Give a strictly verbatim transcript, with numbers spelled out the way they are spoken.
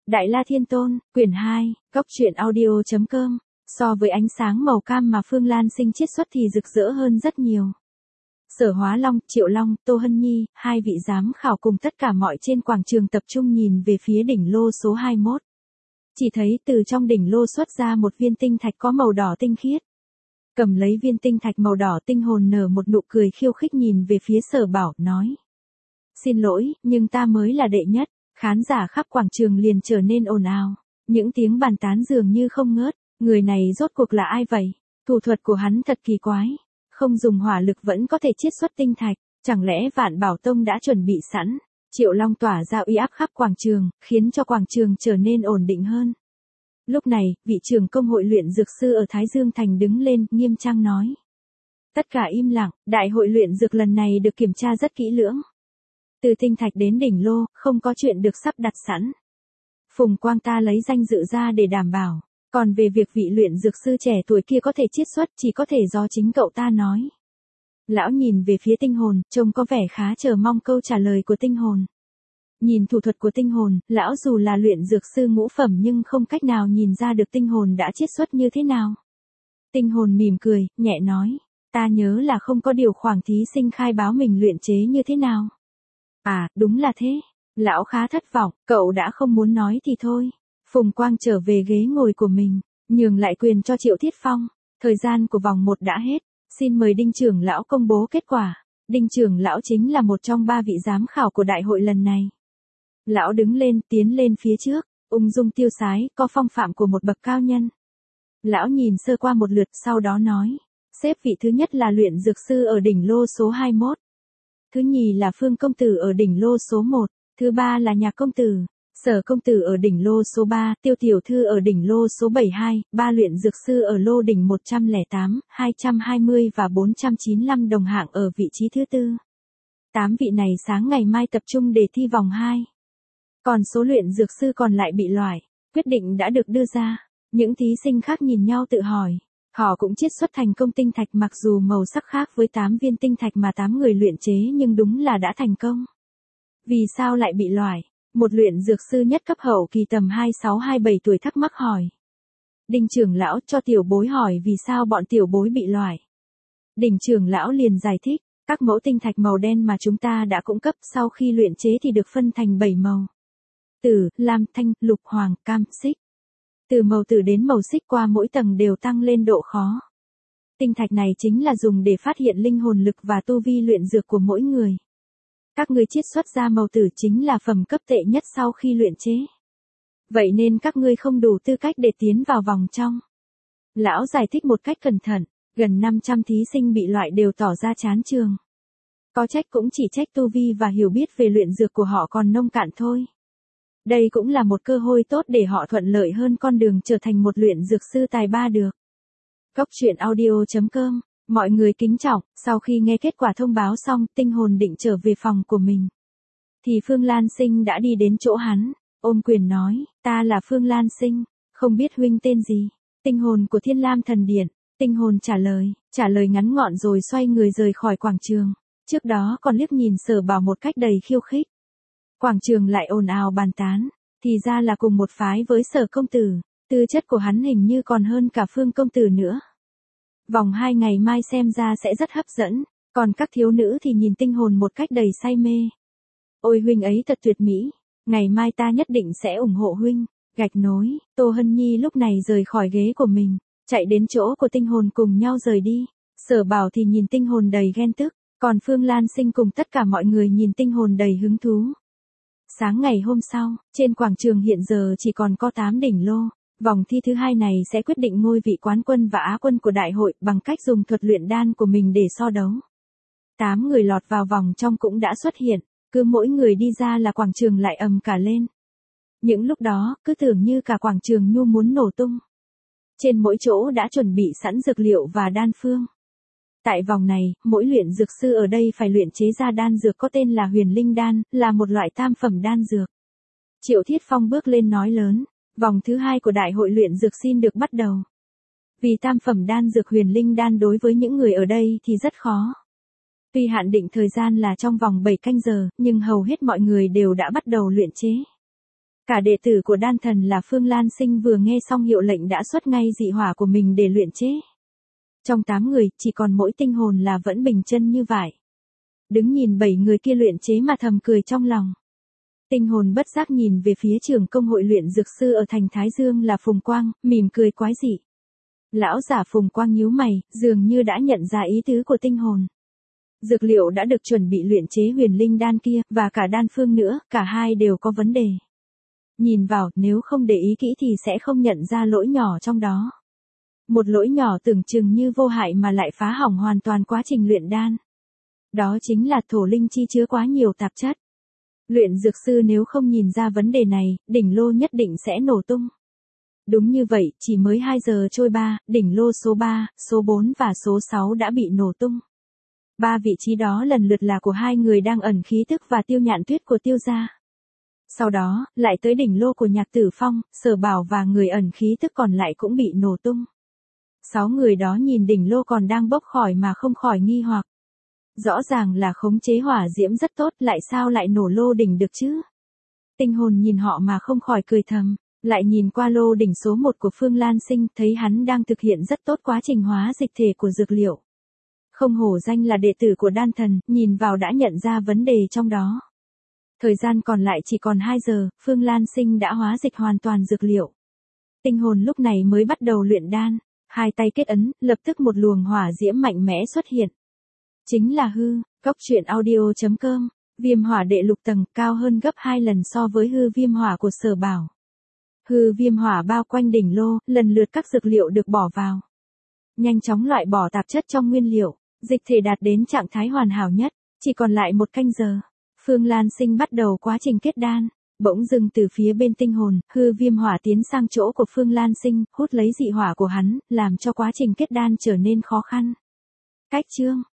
Đại La Thiên Tôn, quyển hai, góc truyện audio chấm com. So với ánh sáng màu cam mà Phương Lan Sinh chiết xuất thì rực rỡ hơn rất nhiều. Sở Hóa Long, Triệu Long, Tô Hân Nhi, hai vị giám khảo cùng tất cả mọi trên quảng trường tập trung nhìn về phía đỉnh lô số hai mươi mốt. Chỉ thấy từ trong đỉnh lô xuất ra một viên tinh thạch có màu đỏ tinh khiết. Cầm lấy viên tinh thạch màu đỏ, Tinh Hồn nở một nụ cười khiêu khích nhìn về phía Sở Bảo, nói: Xin lỗi, nhưng ta mới là đệ nhất. Khán giả khắp quảng trường liền trở nên ồn ào. Những tiếng bàn tán dường như không ngớt. Người này rốt cuộc là ai vậy? Thủ thuật của hắn thật kỳ quái. Không dùng hỏa lực vẫn có thể chiết xuất tinh thạch. Chẳng lẽ Vạn Bảo Tông đã chuẩn bị sẵn? Triệu Long tỏa ra uy áp khắp quảng trường, khiến cho quảng trường trở nên ổn định hơn. Lúc này, vị trưởng công hội luyện dược sư ở Thái Dương Thành đứng lên, nghiêm trang nói: Tất cả im lặng, đại hội luyện dược lần này được kiểm tra rất kỹ lưỡng. Từ tinh thạch đến đỉnh lô, không có chuyện được sắp đặt sẵn. Phùng Quang ta lấy danh dự ra để đảm bảo. Còn về việc vị luyện dược sư trẻ tuổi kia có thể chiết xuất, chỉ có thể do chính cậu ta nói. Lão nhìn về phía Tinh Hồn, trông có vẻ khá chờ mong câu trả lời của Tinh Hồn. Nhìn thủ thuật của Tinh Hồn, lão dù là luyện dược sư ngũ phẩm nhưng không cách nào nhìn ra được Tinh Hồn đã chiết xuất như thế nào. Tinh Hồn mỉm cười, nhẹ nói: Ta nhớ là không có điều khoản thí sinh khai báo mình luyện chế như thế nào. À, đúng là thế. Lão khá thất vọng, cậu đã không muốn nói thì thôi. Phùng Quang trở về ghế ngồi của mình, nhường lại quyền cho Triệu Thiết Phong. Thời gian của vòng một đã hết, xin mời Đinh trưởng lão công bố kết quả. Đinh trưởng lão chính là một trong ba vị giám khảo của đại hội lần này. Lão đứng lên, tiến lên phía trước, ung dung tiêu sái, có phong phạm của một bậc cao nhân. Lão nhìn sơ qua một lượt, sau đó nói: Xếp vị thứ nhất là luyện dược sư ở đỉnh lô số hai mươi mốt. Thứ nhì là Phương công tử ở đỉnh lô số một, thứ ba là Nhạc công tử, Sở công tử ở đỉnh lô số ba, Tiêu tiểu thư ở đỉnh lô số bảy mươi hai, ba luyện dược sư ở lô đỉnh một trăm lẻ tám, hai trăm hai mươi và bốn trăm chín mươi lăm đồng hạng ở vị trí thứ tư. Tám vị này sáng ngày mai tập trung để thi vòng hai. Còn số luyện dược sư còn lại bị loại, quyết định đã được đưa ra. Những thí sinh khác nhìn nhau tự hỏi. Họ cũng chiết xuất thành công tinh thạch, mặc dù màu sắc khác với tám viên tinh thạch mà tám người luyện chế, nhưng đúng là đã thành công. Vì sao lại bị loại? Một luyện dược sư nhất cấp hậu kỳ tầm hai mươi sáu hai mươi bảy tuổi thắc mắc hỏi. Đinh trưởng lão cho tiểu bối hỏi vì sao bọn tiểu bối bị loại. Đinh trưởng lão liền giải thích, các mẫu tinh thạch màu đen mà chúng ta đã cung cấp sau khi luyện chế thì được phân thành bảy màu. Tử, lam, thanh, lục, hoàng, cam, xích. Từ màu tử đến màu xích qua mỗi tầng đều tăng lên độ khó. Tinh thạch này chính là dùng để phát hiện linh hồn lực và tu vi luyện dược của mỗi người. Các ngươi chiết xuất ra màu tử chính là phẩm cấp tệ nhất sau khi luyện chế. Vậy nên các ngươi không đủ tư cách để tiến vào vòng trong. Lão giải thích một cách cẩn thận, gần năm trăm thí sinh bị loại đều tỏ ra chán trường. Có trách cũng chỉ trách tu vi và hiểu biết về luyện dược của họ còn nông cạn thôi. Đây cũng là một cơ hội tốt để họ thuận lợi hơn con đường trở thành một luyện dược sư tài ba được. Góc truyện audio chấm com. Mọi người kính trọng, sau khi nghe kết quả thông báo xong, Tinh Hồn định trở về phòng của mình. Thì Phương Lan Sinh đã đi đến chỗ hắn, ôm quyền nói: Ta là Phương Lan Sinh, không biết huynh tên gì? Tinh hồn của Thiên Lam Thần Điện. Tinh Hồn trả lời, trả lời ngắn gọn rồi xoay người rời khỏi quảng trường. Trước đó còn liếc nhìn Sở Bảo một cách đầy khiêu khích. Quảng trường lại ồn ào bàn tán, thì ra là cùng một phái với Sở công tử, tư chất của hắn hình như còn hơn cả Phương công tử nữa. Vòng hai ngày mai xem ra sẽ rất hấp dẫn, còn các thiếu nữ thì nhìn Tinh Hồn một cách đầy say mê. Ôi huynh ấy thật tuyệt mỹ, ngày mai ta nhất định sẽ ủng hộ huynh. Gạch nối, Tô Hân Nhi lúc này rời khỏi ghế của mình, chạy đến chỗ của Tinh Hồn cùng nhau rời đi. Sở Bảo thì nhìn Tinh Hồn đầy ghen tức, còn Phương Lan Sinh cùng tất cả mọi người nhìn Tinh Hồn đầy hứng thú. Sáng ngày hôm sau, trên quảng trường hiện giờ chỉ còn có tám đỉnh lô. Vòng thi thứ hai này sẽ quyết định ngôi vị quán quân và á quân của đại hội bằng cách dùng thuật luyện đan của mình để so đấu. Tám người lọt vào vòng trong cũng đã xuất hiện, cứ mỗi người đi ra là quảng trường lại ầm cả lên. Những lúc đó, cứ tưởng như cả quảng trường nhu muốn nổ tung. Trên mỗi chỗ đã chuẩn bị sẵn dược liệu và đan phương. Tại vòng này, mỗi luyện dược sư ở đây phải luyện chế ra đan dược có tên là Huyền Linh Đan, là một loại tam phẩm đan dược. Triệu Thiết Phong bước lên nói lớn. Vòng thứ hai của đại hội luyện dược xin được bắt đầu. Vì tam phẩm đan dược Huyền Linh Đan đối với những người ở đây thì rất khó. Tuy hạn định thời gian là trong vòng bảy canh giờ, nhưng hầu hết mọi người đều đã bắt đầu luyện chế. Cả đệ tử của đan thần là Phương Lan Sinh vừa nghe xong hiệu lệnh đã xuất ngay dị hỏa của mình để luyện chế. Trong tám người, chỉ còn mỗi tinh hồn là vẫn bình chân như vậy. Đứng nhìn bảy người kia luyện chế mà thầm cười trong lòng. Tinh hồn bất giác nhìn về phía trưởng công hội luyện dược sư ở thành Thái Dương là Phùng Quang, mỉm cười quái dị. Lão giả Phùng Quang nhíu mày, dường như đã nhận ra ý tứ của tinh hồn. Dược liệu đã được chuẩn bị luyện chế huyền linh đan kia, và cả đan phương nữa, cả hai đều có vấn đề. Nhìn vào, nếu không để ý kỹ thì sẽ không nhận ra lỗi nhỏ trong đó. Một lỗi nhỏ tưởng chừng như vô hại mà lại phá hỏng hoàn toàn quá trình luyện đan. Đó chính là thổ linh chi chứa quá nhiều tạp chất. Luyện dược sư nếu không nhìn ra vấn đề này, đỉnh lô nhất định sẽ nổ tung. Đúng như vậy, chỉ mới hai giờ trôi ba, đỉnh lô số ba, số bốn và số sáu đã bị nổ tung. Ba vị trí đó lần lượt là của hai người đang ẩn khí tức và Tiêu Nhạn Tuyết của Tiêu gia. Sau đó, lại tới đỉnh lô của Nhạc Tử Phong, Sở Bảo và người ẩn khí tức còn lại cũng bị nổ tung. Sáu người đó nhìn đỉnh lô còn đang bốc khỏi mà không khỏi nghi hoặc. Rõ ràng là khống chế hỏa diễm rất tốt, lại sao lại nổ lô đỉnh được chứ? Tinh hồn nhìn họ mà không khỏi cười thầm, lại nhìn qua lô đỉnh số một của Phương Lan Sinh, thấy hắn đang thực hiện rất tốt quá trình hóa dịch thể của dược liệu. Không hổ danh là đệ tử của đan thần, nhìn vào đã nhận ra vấn đề trong đó. Thời gian còn lại chỉ còn hai giờ, Phương Lan Sinh đã hóa dịch hoàn toàn dược liệu. Tinh hồn lúc này mới bắt đầu luyện đan, hai tay kết ấn, lập tức một luồng hỏa diễm mạnh mẽ xuất hiện. Chính là hư, Cốc Truyện Audio chấm com, viêm hỏa đệ lục tầng, cao hơn gấp hai lần so với hư viêm hỏa của Sở Bảo. Hư viêm hỏa bao quanh đỉnh lô, lần lượt các dược liệu được bỏ vào. Nhanh chóng loại bỏ tạp chất trong nguyên liệu, dịch thể đạt đến trạng thái hoàn hảo nhất, chỉ còn lại một canh giờ. Phương Lan Sinh bắt đầu quá trình kết đan, bỗng dưng từ phía bên tinh hồn, hư viêm hỏa tiến sang chỗ của Phương Lan Sinh, hút lấy dị hỏa của hắn, làm cho quá trình kết đan trở nên khó khăn. Cách chương